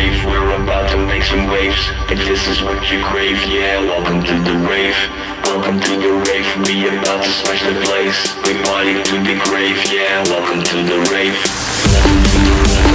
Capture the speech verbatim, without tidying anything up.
rave, we're about to make some waves. If this is what you crave, yeah, welcome to the rave. Welcome to the rave, we about to smash the place. We party to the grave, yeah, welcome to the rave. Welcome to the rave.